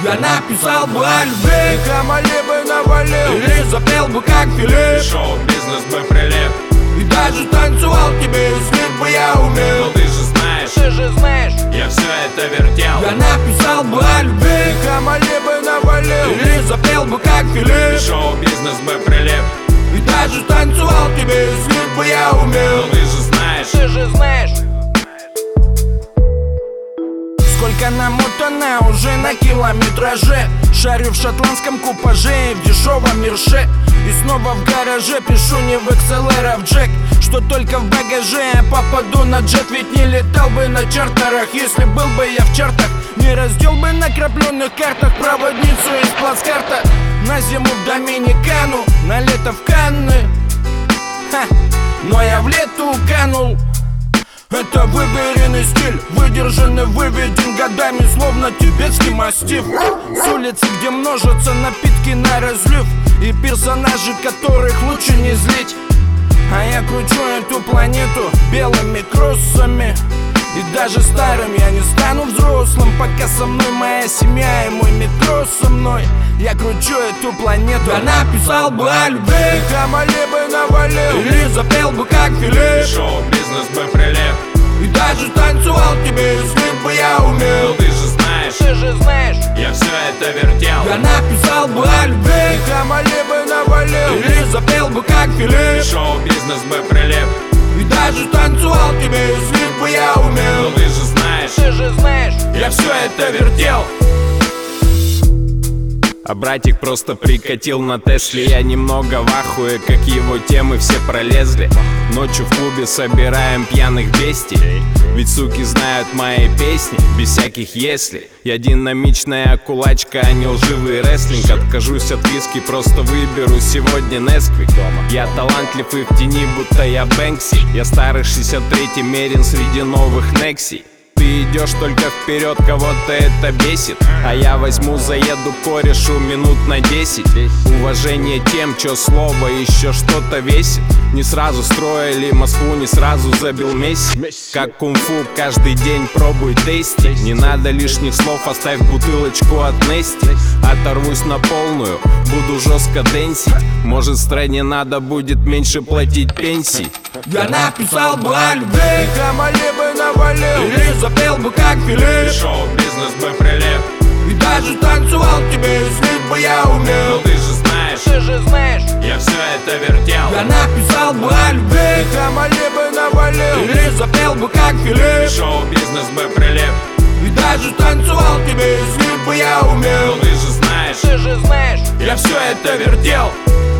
Я написал бы о любви, Хамали бы навалил, или запел бы как Филипп, шоу-бизнес бы прилип. и даже танцевал тебе, если бы я умел. Но ты же знаешь, я все это вертел. Я написал бы о любви, Хамали бы навалил, или запел бы как Филипп, Шоу-бизнес бы прилип. и даже танцевал тебе, если бы я умел. Но ты же знаешь, Сколько намотано уже на километраже. Шарю в шотландском купаже и в дешевом мерше. И снова в гараже пишу не в XLR, а в джек, что только в багаже я попаду на джет. Ведь не летал бы на чартерах, если был бы я в чартах. Не раздел бы на крапленных картах проводницу из плацкарта. На зиму в Доминикану, на лето в Канны. Но я в лету канул. Это выверенный стиль, выдержанный, выведен годами, словно тибетский мастиф. С улицы, где множатся напитки на разлив, и персонажи, которых лучше не злить. А я кручу эту планету белыми кроссами. И даже старым я не стану взрослым, пока со мной моя семья и мой метро со мной. Я кручу эту планету. Я написал бы о любви, Хамали бы навалил, или запел бы как Филипп, шоу-бизнес бы прилип. и даже танцевал тебе, если бы я Но умел. ты же знаешь, я все это вертел. Я написал бы о любви, Хамали бы навалил, или запел бы как Филипп, Шоу-бизнес бы прилип. и даже танцевал тебе, если бы я Но умел. ты же знаешь, я все это вертел. А братик просто прикатил на Тесле. Я немного в ахуе, как его темы все пролезли. Ночью в клубе собираем пьяных бестий. Ведь суки знают мои песни, без всяких если. Я динамичная кулачка, а не лживый рестлинг. Откажусь от виски, просто выберу сегодня Несквик. Я талантлив и в тени, будто я Бэнкси. Я старый 63-й мерин среди новых Некси. Ты идешь только вперед, кого-то это бесит. А я возьму, заеду корешу минут на 10. Уважение тем, чё слово еще что-то весит. Не сразу строили Москву, не сразу забил Месси. Как кунг-фу, каждый день пробуй тести. Не надо лишних слов, оставь бутылочку от Нести. Оторвусь на полную, буду жестко дэнсить. Может, стране надо будет меньше платить пенсий. Я написал бы о любви, Хамали бы навалил, или запел бы как Филипп, Шоу-бизнес бы прилип. и даже танцевал тебе, если бы я Но умел. ты же знаешь, я все это вертел. Я написал бы о любви, Хамали бы навалил, или запел бы как Филипп, Шоу-бизнес бы прилип. и даже танцевал тебе, если бы я Но умел. ты же знаешь, я все это вертел.